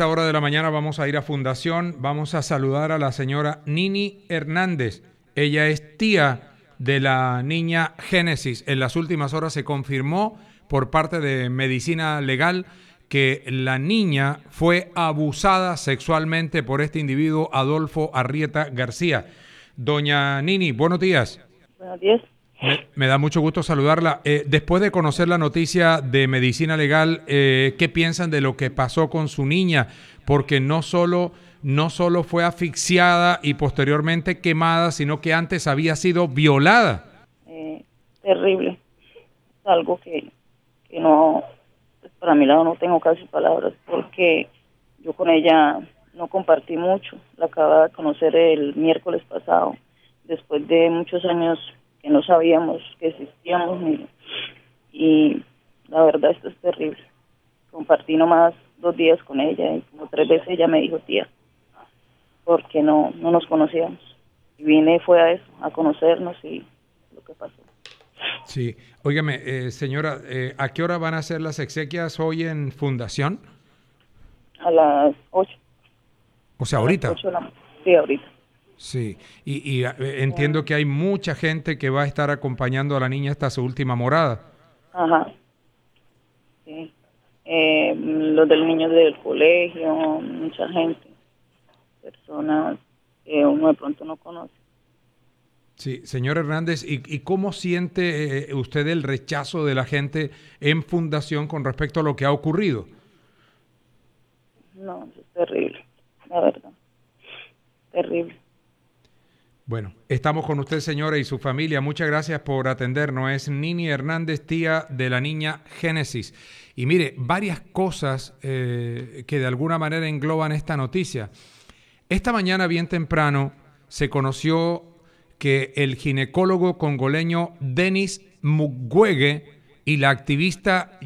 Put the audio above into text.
esta hora de la mañana vamos a ir a Fundación, vamos a saludar a la señora Nini Hernández. Ella es tía de la niña Génesis. En las últimas horas se confirmó por parte de Medicina Legal que la niña fue abusada sexualmente por este individuo, Adolfo Arrieta García. Doña Nini, buenos días. Buenos días. Me da mucho gusto saludarla. Después de conocer la noticia de Medicina Legal, ¿qué piensan de lo que pasó con su niña? Porque no solo fue asfixiada y posteriormente quemada, sino que antes había sido violada. Terrible. Es algo que no, pues para mi lado no tengo casi palabras, porque yo con ella no compartí mucho. La acababa de conocer el miércoles pasado, después de muchos años que no sabíamos que existíamos, y la verdad esto es terrible. Compartí nomás 2 días con ella y como 3 veces ella me dijo tía, porque no nos conocíamos. Y fue a eso, a conocernos y lo que pasó. Sí, óigame, señora, ¿a qué hora van a ser las exequias hoy en Fundación? A las 8. O sea, ahorita. Sí, ahorita. Sí, y entiendo que hay mucha gente que va a estar acompañando a la niña hasta su última morada. Ajá. Sí. Los del niño del colegio, mucha gente, personas que uno de pronto no conoce. Sí, señor Hernández, ¿y cómo siente usted el rechazo de la gente en Fundación con respecto a lo que ha ocurrido? No, eso es terrible, la verdad, terrible. Bueno, estamos con usted, señora, y su familia. Muchas gracias por atendernos. Es Nini Hernández, tía de la niña Génesis. Y mire, varias cosas que de alguna manera engloban esta noticia. Esta mañana, bien temprano, se conoció que el ginecólogo congoleño Denis Mukwege y la activista